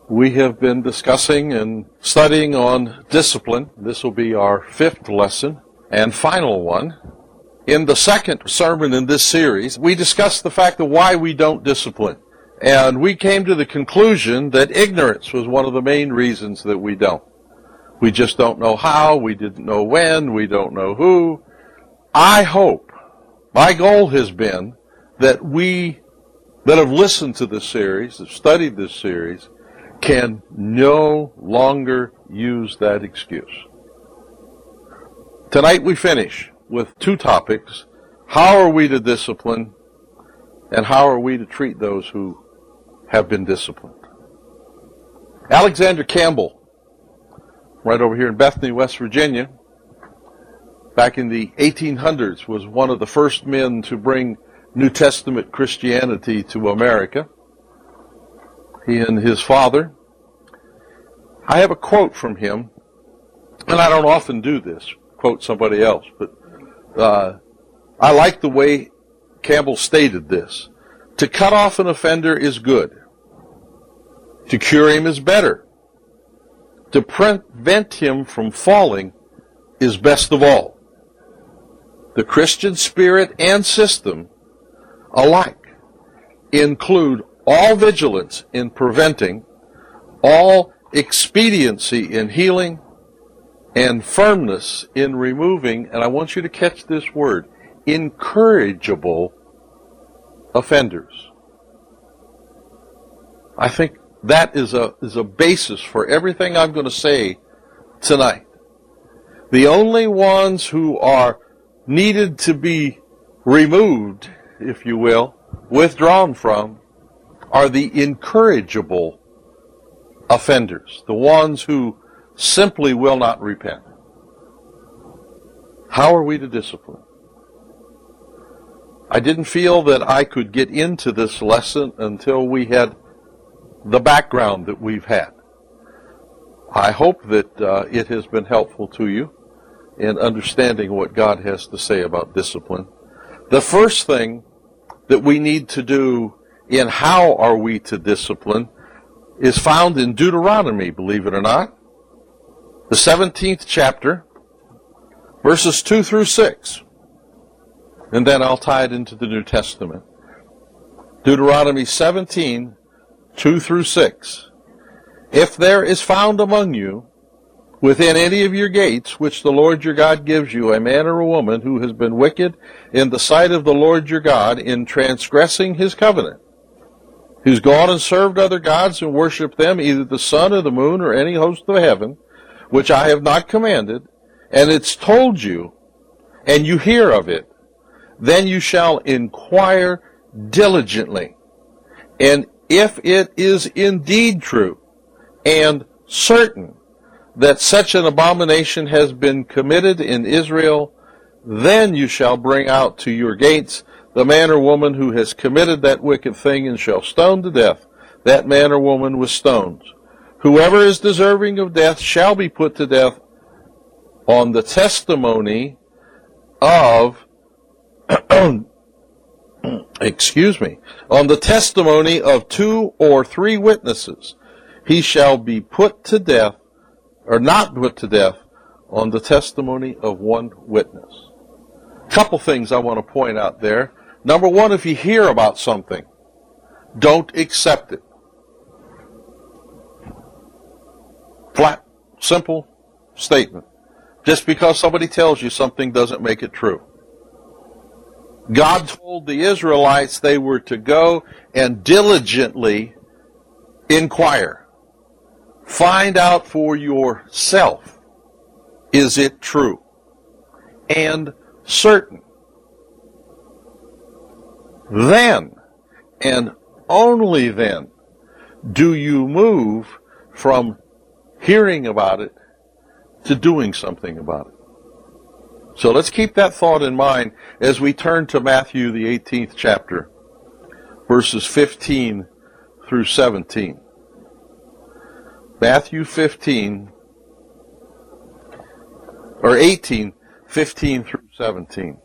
We have been discussing and studying on discipline. This will be our 5th lesson and final one. In the second sermon in this series, we discussed the fact of why we don't discipline. And we came to the conclusion that ignorance was one of the main reasons that we don't. We just don't know how, we didn't know when, we don't know who. I hope, my goal has been that we that have listened to this series, have studied this series, can no longer use that excuse. Tonight we finish with 2 topics. How are we to discipline, and how are we to treat those who have been disciplined? Alexander Campbell, right over here in Bethany, West Virginia, back in the 1800s, was one of the first men to bring New Testament Christianity to America. He and his father. I have a quote from him, and I don't often do this, quote somebody else, but I like the way Campbell stated this. To cut off an offender is good. To cure him is better. To prevent him from falling is best of all. The Christian spirit and system alike include all vigilance in preventing, all expediency in healing, and firmness in removing, and I want you to catch this word, incorrigible offenders. I think that is a basis for everything I'm going to say tonight. The only ones who are needed to be removed, if you will, withdrawn from, are the incorrigible offenders, the ones who simply will not repent. How are we to discipline? I didn't feel that I could get into this lesson until we had the background that we've had. I hope that it has been helpful to you in understanding what God has to say about discipline. The first thing that we need to do in how are we to discipline is found in Deuteronomy, believe it or not, the 17th chapter, verses 2 through 6. And then I'll tie it into the New Testament. Deuteronomy 17, 2 through 6. If there is found among you, within any of your gates, which the Lord your God gives you, a man or a woman who has been wicked in the sight of the Lord your God in transgressing his covenant, who's gone and served other gods and worshipped them, either the sun or the moon or any host of heaven, which I have not commanded, and it's told you, and you hear of it, then you shall inquire diligently. And if it is indeed true and certain that such an abomination has been committed in Israel, then you shall bring out to your gates the man or woman who has committed that wicked thing, and shall stone to death that man or woman with stones. Whoever is deserving of death shall be put to death on the testimony of on the testimony of 2 or 3 witnesses. He shall be put to death, or not put to death, on the testimony of 1 witness. Couple things I want to point out there. Number 1, if you hear about something, don't accept it. Flat, simple statement. Just because somebody tells you something doesn't make it true. God told the Israelites they were to go and diligently inquire. Find out for yourself, is it true and certain? Then, and only then, do you move from hearing about it to doing something about it. So let's keep that thought in mind as we turn to Matthew, the 18th chapter, verses 15 through 17. Matthew 15, or 18, 15 through 17.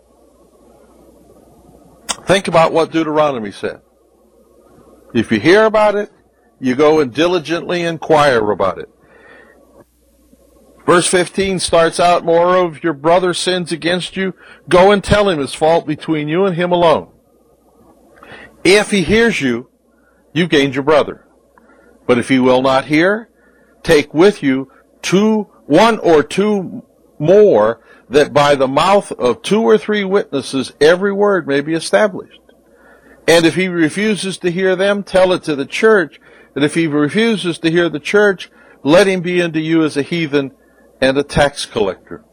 Think about what Deuteronomy said. If you hear about it, you go and diligently inquire about it. Verse 15 starts out, moreover, if your brother sins against you, go and tell him his fault between you and him alone. If he hears you, you gained your brother. But if he will not hear, take with you one or two more, that by the mouth of 2 or 3 witnesses every word may be established. And if he refuses to hear them, tell it to the church. And if he refuses to hear the church, let him be unto you as a heathen and a tax collector.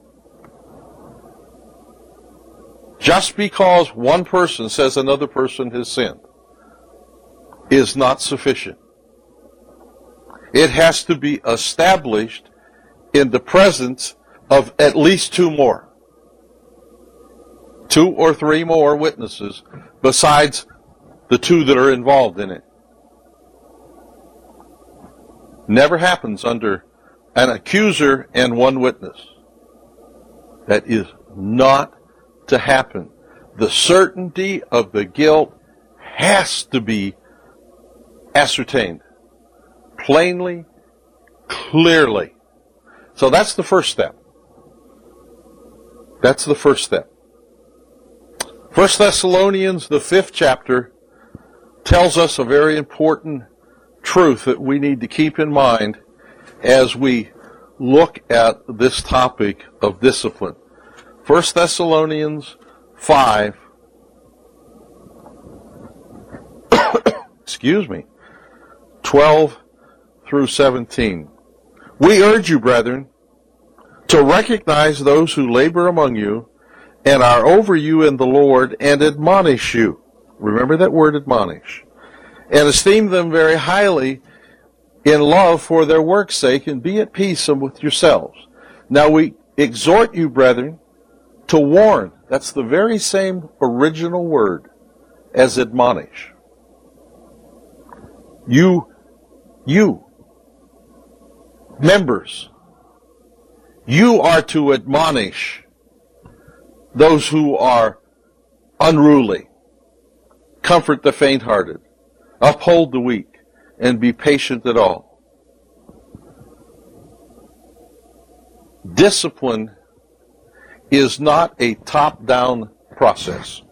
Just because one person says another person has sinned is not sufficient. It has to be established in the presence of at least 2 more. 2 or 3 more witnesses besides the 2 that are involved in it. Never happens under an accuser and 1 witness. That is not to happen. The certainty of the guilt has to be ascertained plainly, clearly. So that's the first step. That's the first step. 1 Thessalonians, the 5th chapter, tells us a very important truth that we need to keep in mind as we look at this topic of discipline. 1 Thessalonians 5, 12 through 17. We urge you, brethren, to recognize those who labor among you and are over you in the Lord and admonish you. Remember that word, admonish. And esteem them very highly in love for their work's sake, and be at peace with yourselves. Now we exhort you, brethren, to warn. That's the very same original word as admonish. You, members, you are to admonish those who are unruly, comfort the faint-hearted, uphold the weak, and be patient at all. Discipline is not a top-down process.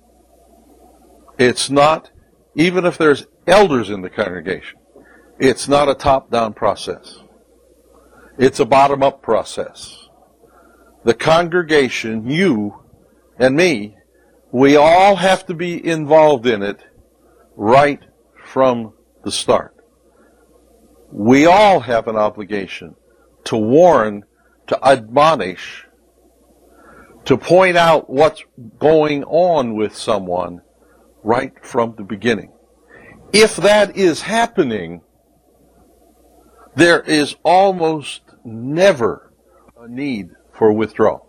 It's not, even if there's elders in the congregation, it's not a top-down process. It's a bottom-up process. The congregation, you and me, we all have to be involved in it right from the start. We all have an obligation to warn, to admonish, to point out what's going on with someone right from the beginning. If that is happening, there is almost never a need for withdrawal.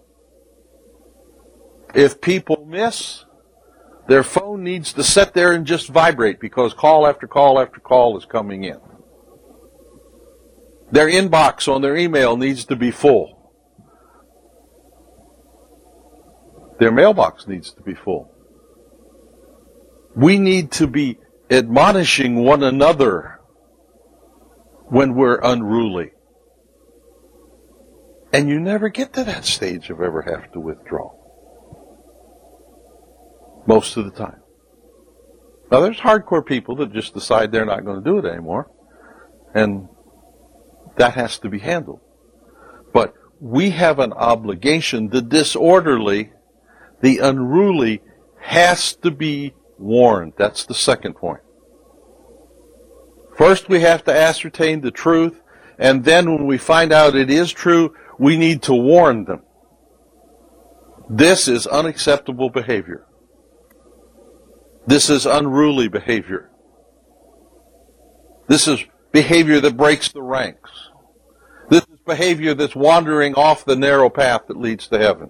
If people miss, their phone needs to sit there and just vibrate because call after call after call is coming in. Their inbox on their email needs to be full. Their mailbox needs to be full. We need to be admonishing one another when we're unruly. And you never get to that stage of ever have to withdraw. Most of the time. Now there's hardcore people that just decide they're not going to do it anymore. And that has to be handled. But we have an obligation. The disorderly, the unruly, has to be warned. That's the second point. First, we have to ascertain the truth, and then when we find out it is true, we need to warn them. This is unacceptable behavior. This is unruly behavior. This is behavior that breaks the ranks. This is behavior that's wandering off the narrow path that leads to heaven.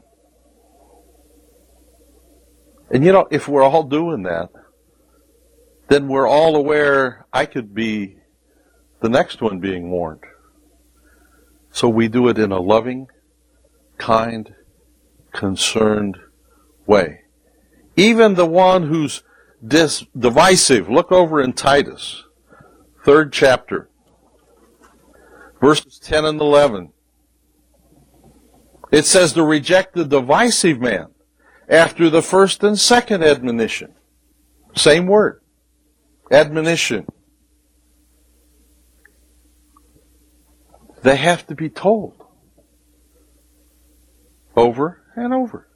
And you know, if we're all doing that, then we're all aware I could be the next one being warned. So we do it in a loving, kind, concerned way. Even the one who's divisive, look over in Titus 3rd chapter, verses 10 and 11. It says to reject the divisive man after the first and second admonition. Same word. Admonition. They have to be told over and over.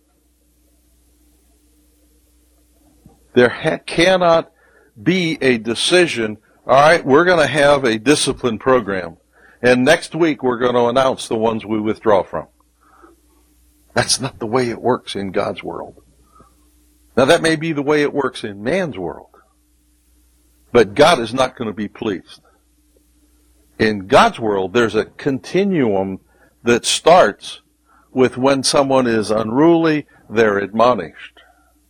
There cannot be a decision, all right, we're going to have a discipline program, and next week we're going to announce the ones we withdraw from. That's not the way it works in God's world. Now that may be the way it works in man's world, but God is not going to be pleased. In God's world, there's a continuum that starts with when someone is unruly, they're admonished.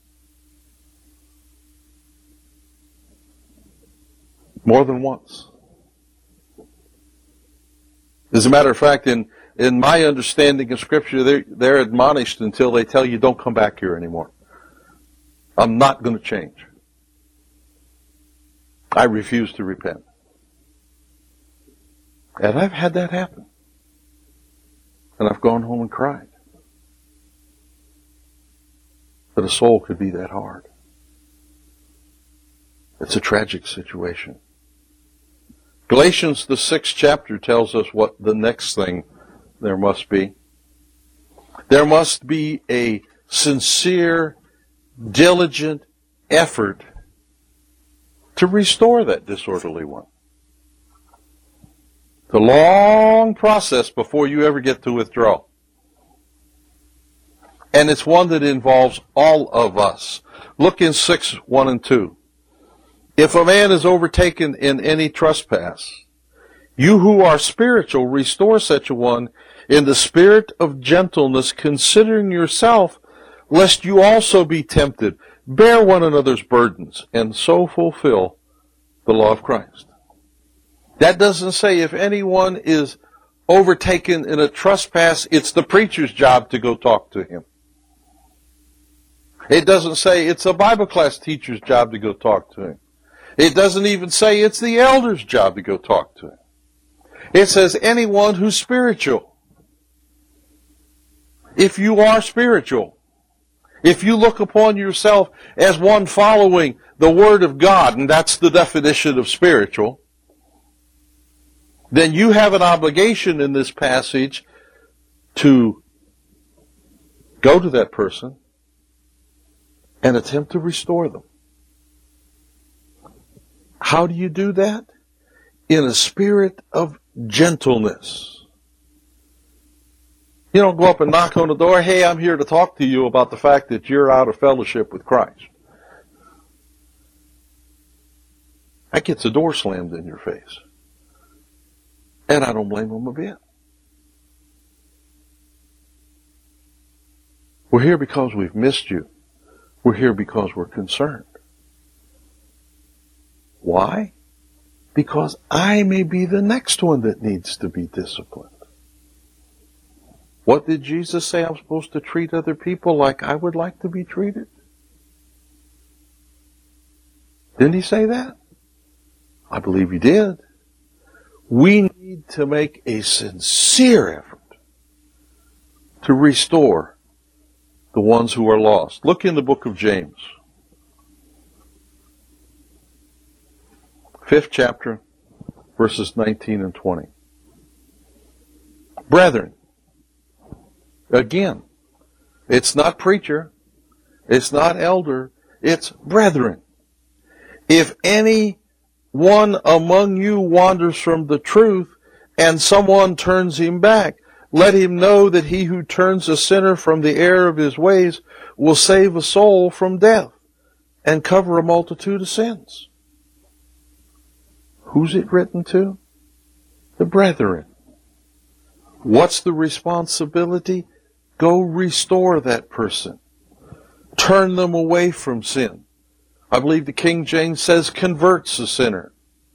More than once. As a matter of fact, in my understanding of Scripture, they're admonished until they tell you, don't come back here anymore. I'm not going to change. I refuse to repent. And I've had that happen. And I've gone home and cried. That a soul could be that hard. It's a tragic situation. Galatians, the 6th chapter, tells us what the next thing there must be. There must be a sincere, diligent effort to restore that disorderly one. It's a long process before you ever get to withdraw. And it's one that involves all of us. Look in 6:1 and 2. If a man is overtaken in any trespass, you who are spiritual, restore such a one in the spirit of gentleness, considering yourself, lest you also be tempted. Bear one another's burdens, and so fulfill the law of Christ. That doesn't say if anyone is overtaken in a trespass, it's the preacher's job to go talk to him. It doesn't say it's a Bible class teacher's job to go talk to him. It doesn't even say it's the elder's job to go talk to him. It says anyone who's spiritual. If you are spiritual, if you look upon yourself as one following the Word of God, and that's the definition of spiritual, then you have an obligation in this passage to go to that person and attempt to restore them. How do you do that? In a spirit of gentleness. You don't go up and knock on the door, hey, I'm here to talk to you about the fact that you're out of fellowship with Christ. That gets a door slammed in your face. And I don't blame them a bit. We're here because we've missed you. We're here because we're concerned. Why? Because I may be the next one that needs to be disciplined. What did Jesus say? I'm supposed to treat other people like I would like to be treated? Didn't he say that? I believe he did. We need to make a sincere effort to restore the ones who are lost. Look in the book of James. 5th chapter, verses 19 and 20. Brethren, again, it's not preacher, it's not elder, it's brethren. If any one among you wanders from the truth, and someone turns him back, let him know that he who turns a sinner from the error of his ways will save a soul from death and cover a multitude of sins. Who's it written to? The brethren. What's the responsibility? Go restore that person. Turn them away from sin. I believe the King James says converts a sinner.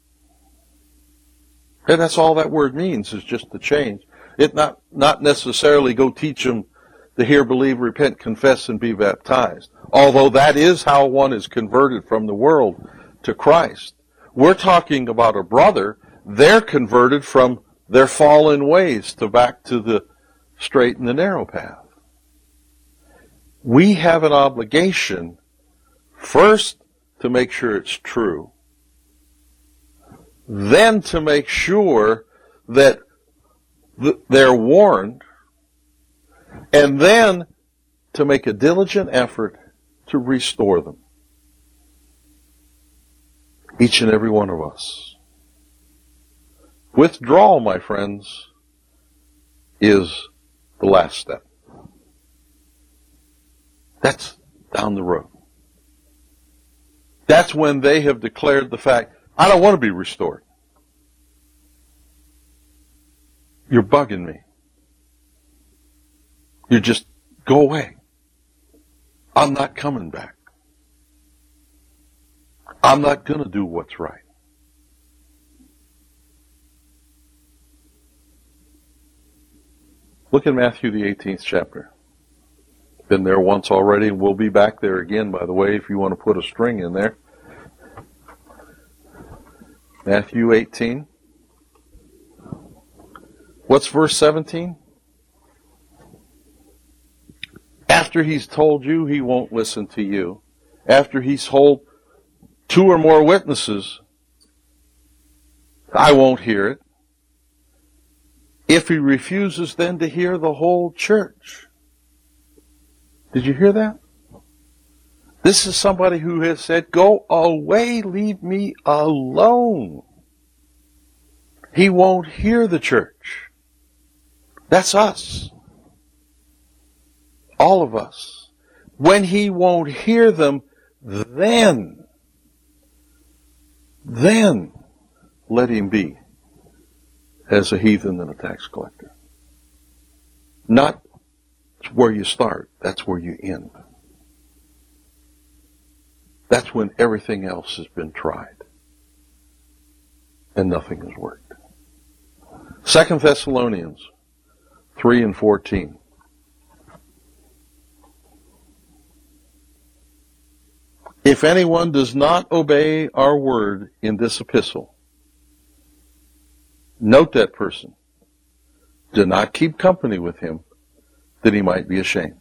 And that's all that word means, is just to change. It not necessarily go teach them to hear, believe, repent, confess, and be baptized. Although that is how one is converted from the world to Christ. We're talking about a brother. They're converted from their fallen ways to back to the straight and the narrow path. We have an obligation first to make sure it's true, then to make sure that they're warned, and then to make a diligent effort to restore them. Each and every one of us. Withdrawal, my friends, is the last step. That's down the road. That's when they have declared the fact, I don't want to be restored. You're bugging me. You just go away. I'm not coming back. I'm not going to do what's right. Look at Matthew, the 18th chapter. Been there once already, and we'll be back there again, by the way, if you want to put a string in there. Matthew 18. What's verse 17? After he's told you, he won't listen to you. After he's told 2 or more witnesses, I won't hear it. If he refuses then to hear the whole church. Did you hear that? This is somebody who has said, go away, leave me alone. He won't hear the church. That's us. All of us. When he won't hear them, then let him be as a heathen and a tax collector. Not where you start, that's where you end. That's when everything else has been tried and nothing has worked. 2 Thessalonians 3 and 14. If anyone does not obey our word in this epistle, note that person. Do not keep company with him, that he might be ashamed.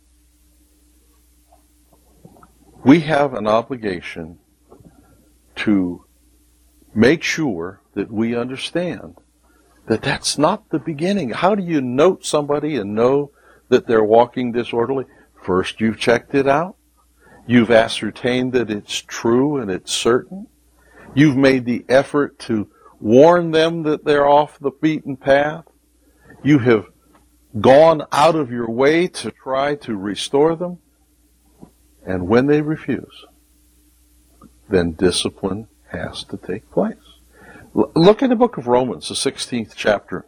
We have an obligation to make sure that we understand that that's not the beginning. How do you note somebody and know that they're walking disorderly? First, you've checked it out. You've ascertained that it's true and it's certain. You've made the effort to warn them that they're off the beaten path. You have gone out of your way to try to restore them. And when they refuse, then discipline has to take place. Look in the book of Romans, the 16th chapter,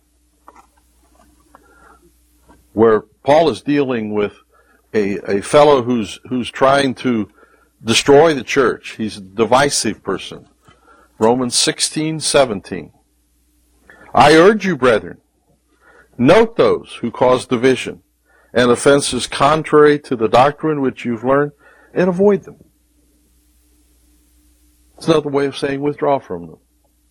where Paul is dealing with a fellow who's trying to destroy the church. He's a divisive person. Romans 16:17. I urge you, brethren, note those who cause division and offenses contrary to the doctrine which you've learned, and avoid them. It's another way of saying withdraw from them.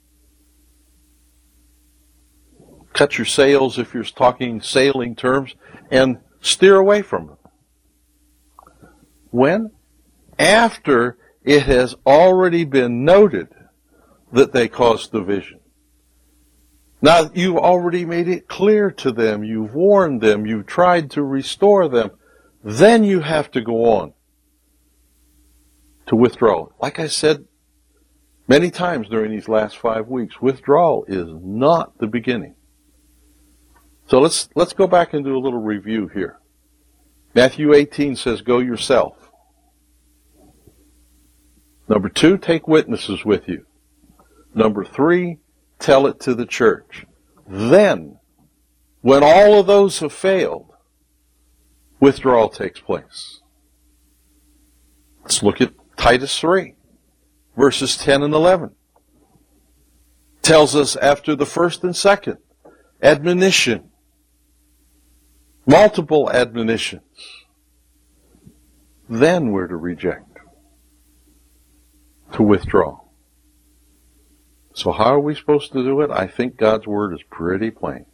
Cut your sails if you're talking sailing terms, and steer away from them. When? After it has already been noted that they cause division. Now, you've already made it clear to them, you've warned them, you've tried to restore them, then you have to go on to withdrawal. Like I said many times during these last 5 weeks, withdrawal is not the beginning. So let's go back and do a little review here. Matthew 18 says, go yourself. Number 2, take witnesses with you. Number 3, tell it to the church. Then, when all of those have failed, withdrawal takes place. Let's look at Titus 3, verses 10 and 11. Tells us after the first and second admonition, multiple admonitions, then we're to reject, to withdraw. So how are we supposed to do it? I think God's Word is pretty plain.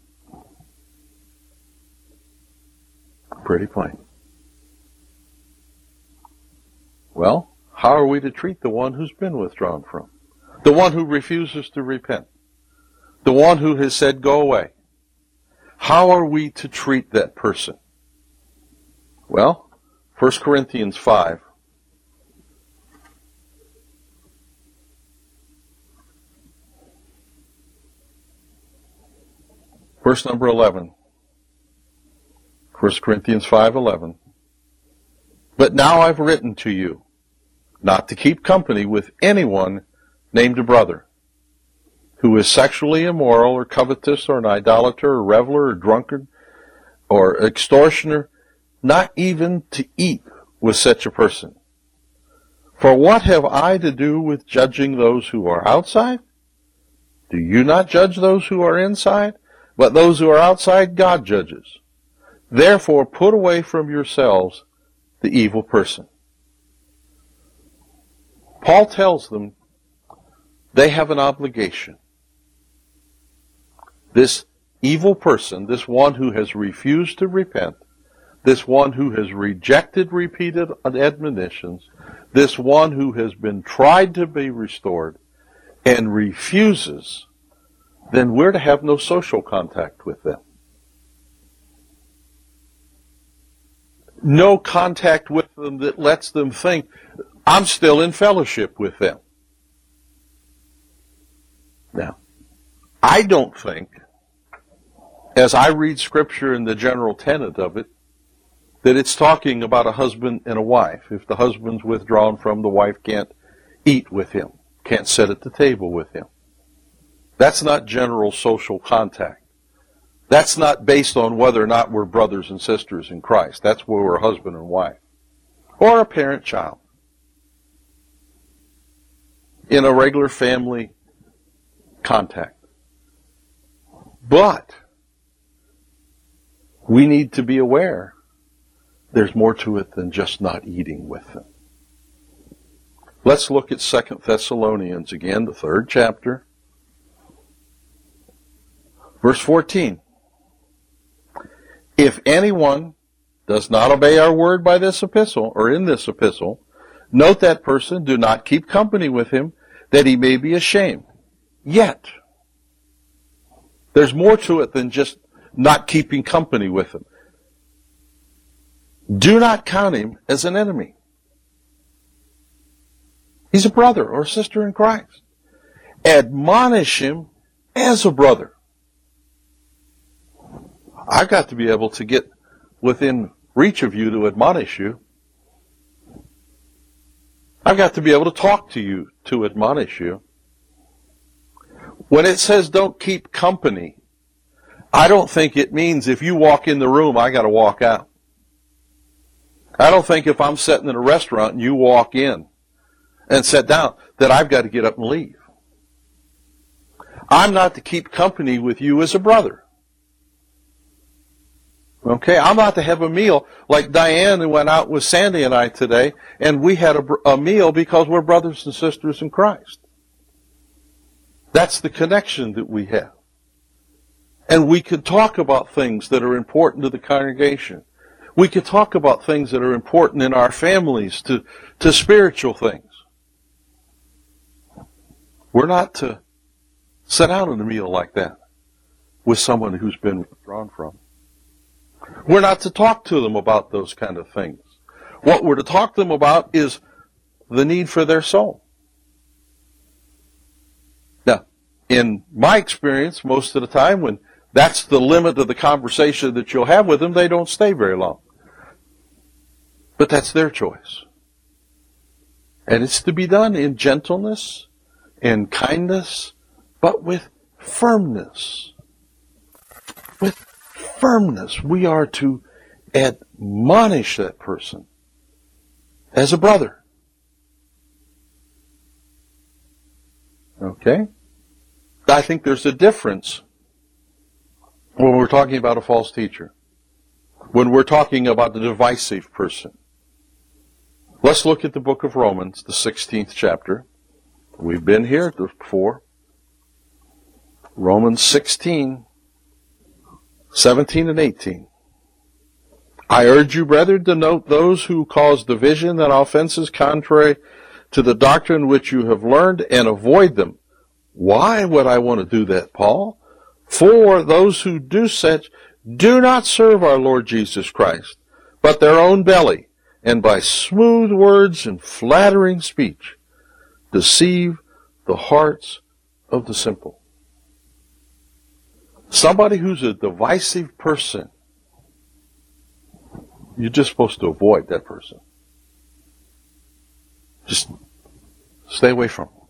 Pretty plain. Well, how are we to treat the one who's been withdrawn from? The one who refuses to repent? The one who has said, go away? How are we to treat that person? Well, 1 Corinthians 5. Verse number 11. 1 Corinthians 5:11. But now I've written to you, not to keep company with anyone named a brother, who is sexually immoral or covetous or an idolater or reveler or drunkard or extortioner, not even to eat with such a person. For what have I to do with judging those who are outside? Do you not judge those who are inside? But those who are outside, God judges. Therefore, put away from yourselves the evil person. Paul tells them they have an obligation. This evil person, this one who has refused to repent, this one who has rejected repeated admonitions, this one who has been tried to be restored and refuses, then we're to have no social contact with them. No contact with them that lets them think, I'm still in fellowship with them. Now, I don't think, as I read Scripture and the general tenet of it, that it's talking about a husband and a wife. If the husband's withdrawn from, the wife can't eat with him, can't sit at the table with him. That's not general social contact. That's not based on whether or not we're brothers and sisters in Christ. That's where we're husband and wife. Or a parent-child. In a regular family contact. But we need to be aware there's more to it than just not eating with them. Let's look at 2 Thessalonians again, the 3rd chapter. Verse 14. If anyone does not obey our word by this epistle, or in this epistle, note that person, do not keep company with him, that he may be ashamed. Yet, there's more to it than just not keeping company with him. Do not count him as an enemy. He's a brother or sister in Christ. Admonish him as a brother. I've got to be able to get within reach of you to admonish you. I've got to be able to talk to you to admonish you. When it says don't keep company, I don't think it means if you walk in the room, I got to walk out. I don't think if I'm sitting in a restaurant and you walk in and sit down, that I've got to get up and leave. I'm not to keep company with you as a brother. Okay, I'm not to have a meal like Diane went out with Sandy and I today, and we had a meal because we're brothers and sisters in Christ. That's the connection that we have. And we could talk about things that are important to the congregation. We could talk about things that are important in our families, to spiritual things. We're not to sit down at a meal like that with someone who's been withdrawn from. We're not to talk to them about those kind of things. What we're to talk to them about is the need for their soul. Now, in my experience, most of the time, when that's the limit of the conversation that you'll have with them, they don't stay very long. But that's their choice. And it's to be done in gentleness and kindness, but with firmness. With firmness. We are to admonish that person as a brother. Okay? I think there's a difference when we're talking about a false teacher, when we're talking about the divisive person. Let's look at the book of Romans, the 16th chapter. We've been here before. Romans 16, 17 and 18. I urge you, brethren, to note those who cause division and offenses contrary to the doctrine which you have learned, and avoid them. Why would I want to do that, Paul? For those who do such do not serve our Lord Jesus Christ, but their own belly, and by smooth words and flattering speech deceive the hearts of the simple. Somebody who's a divisive person, you're just supposed to avoid that person. Just stay away from them.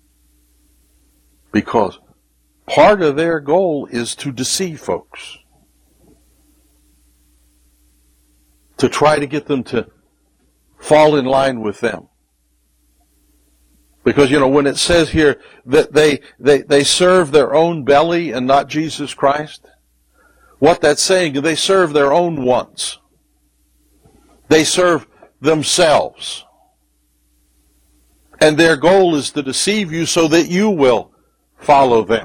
Because part of their goal is to deceive folks. To try to get them to fall in line with them. Because, when it says here that they serve their own belly and not Jesus Christ, what that's saying is they serve their own wants. They serve themselves. And their goal is to deceive you so that you will follow them.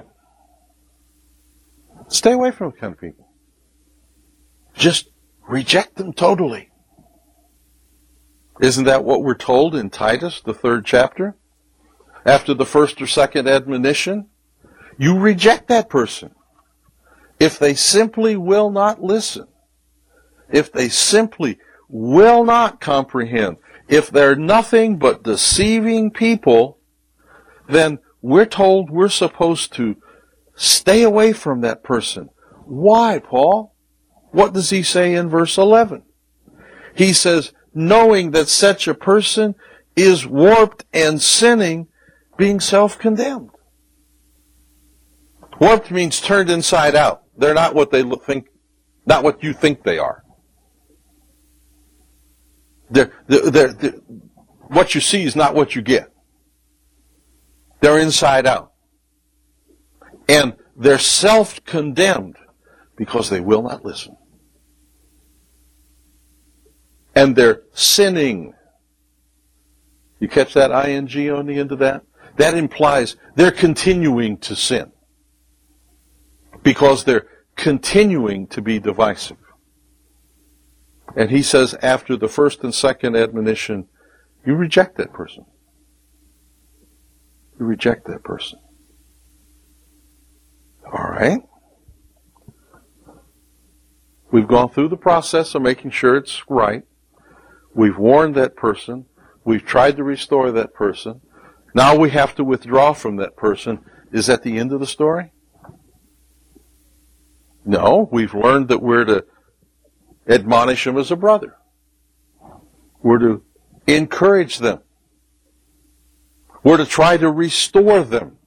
Stay away from those kind of people. Just reject them totally. Isn't that what we're told in Titus, the 3rd chapter? After the first or second admonition, you reject that person. If they simply will not listen, if they simply will not comprehend, if they're nothing but deceiving people, then we're told we're supposed to stay away from that person. Why, Paul? What does he say in verse 11? He says, knowing that such a person is warped and sinning, being self-condemned. Warped means turned inside out. They're not what they think, not what you think they are. What you see is not what you get. They're inside out. And they're self-condemned because they will not listen. And they're sinning. You catch that ing on the end of that? That implies they're continuing to sin. Because they're continuing to be divisive. And he says after the first and second admonition, you reject that person. You reject that person. All right? We've gone through the process of making sure it's right. We've warned that person. We've tried to restore that person. Now we have to withdraw from that person. Is that the end of the story? No, we've learned that we're to admonish them as a brother. We're to encourage them. We're to try to restore them.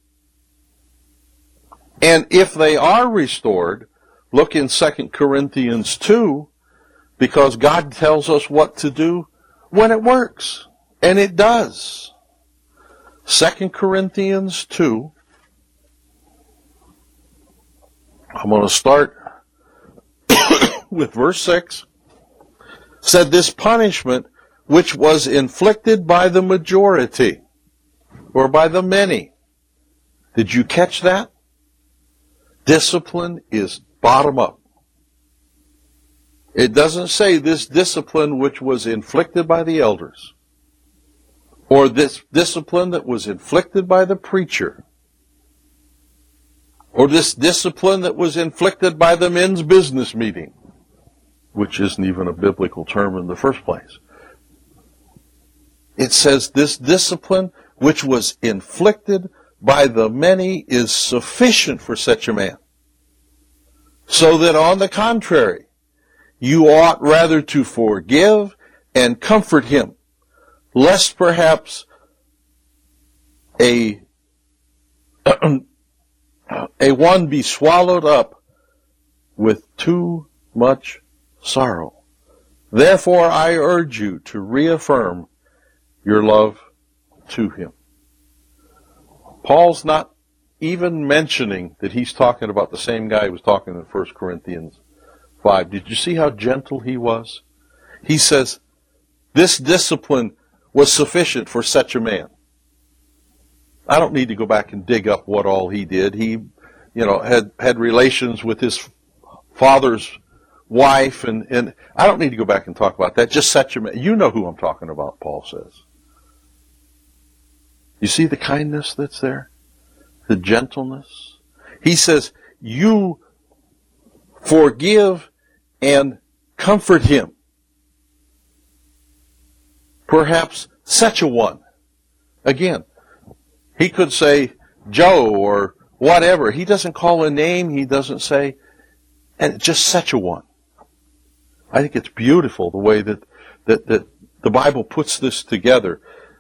And if they are restored, look in 2 Corinthians 2, because God tells us what to do when it works. And it does. 2 Corinthians 2. I'm going to start with verse 6. Said this punishment which was inflicted by the majority, or by the many. Did you catch that? Discipline is bottom up. It doesn't say this discipline which was inflicted by the elders, or this discipline that was inflicted by the preacher, or this discipline that was inflicted by the men's business meeting, which isn't even a biblical term in the first place. It says this discipline which was inflicted by the many is sufficient for such a man. So that on the contrary, you ought rather to forgive and comfort him, lest perhaps a one be swallowed up with too much sorrow. Therefore I urge you to reaffirm your love to him. Paul's not even mentioning that he's talking about the same guy who was talking in 1 Corinthians 5. Did you see how gentle he was? He says, this discipline was sufficient for such a man. I don't need to go back and dig up what all he did. He had relations with his father's wife, and I don't need to go back and talk about that. Just set your, you know who I'm talking about, Paul says. You see the kindness that's there? The gentleness? He says, you forgive and comfort him. Perhaps such a one. Again, he could say Joe or whatever. He doesn't call a name. He doesn't say, and just such a one. I think it's beautiful the way that the Bible puts this together.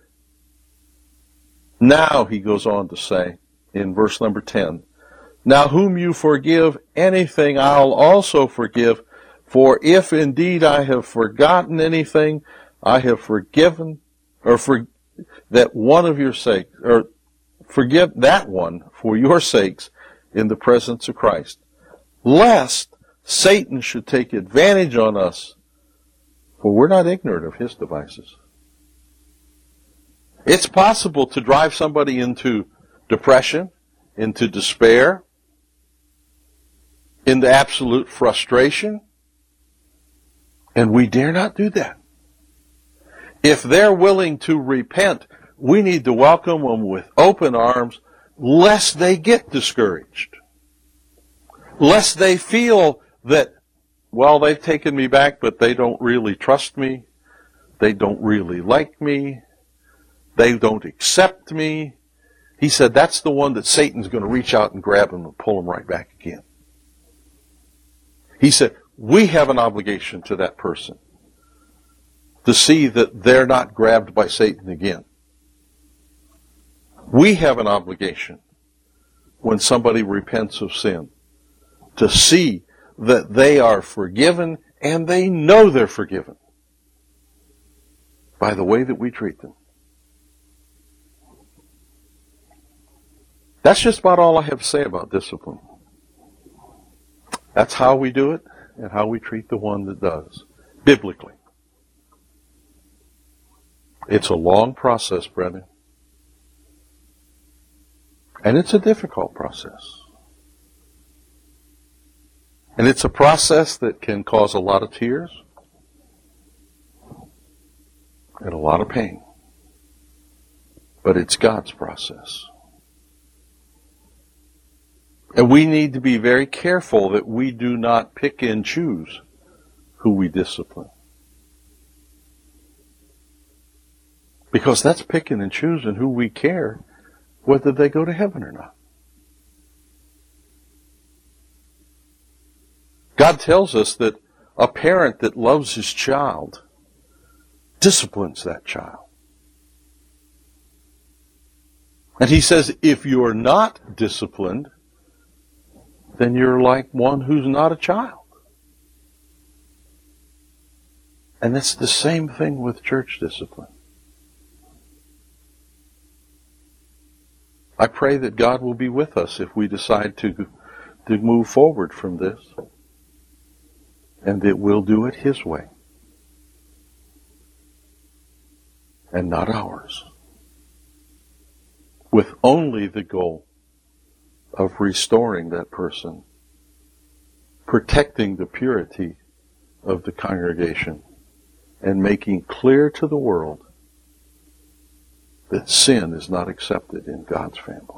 Now, he goes on to say in verse number 10, now whom you forgive anything, I'll also forgive. For if indeed I have forgotten anything, I have forgiven, or that one of your sakes, or forgive that one for your sakes in the presence of Christ, lest Satan should take advantage on us, for we're not ignorant of his devices. It's possible to drive somebody into depression, into despair, into absolute frustration, and we dare not do that. If they're willing to repent, we need to welcome them with open arms, lest they get discouraged, lest they feel that, well, they've taken me back, but they don't really trust me, they don't really like me, they don't accept me. He said that's the one that Satan's going to reach out and grab them and pull them right back again. He said, we have an obligation to that person to see that they're not grabbed by Satan again. We have an obligation when somebody repents of sin to see that they are forgiven and they know they're forgiven by the way that we treat them. That's just about all I have to say about discipline. That's how we do it and how we treat the one that does, biblically. It's a long process, brethren. And it's a difficult process. And it's a process that can cause a lot of tears and a lot of pain. But it's God's process. And we need to be very careful that we do not pick and choose who we discipline. Because that's picking and choosing who we care, whether they go to heaven or not. God tells us that a parent that loves his child disciplines that child. And he says, if you're not disciplined, then you're like one who's not a child. And it's the same thing with church discipline. I pray that God will be with us if we decide to move forward from this, and that we'll do it His way and not ours, with only the goal of restoring that person, protecting the purity of the congregation, and making clear to the world that sin is not accepted in God's family.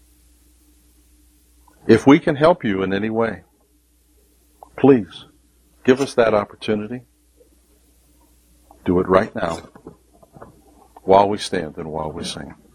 If we can help you in any way, please give us that opportunity. Do it right now, while we stand and while we sing.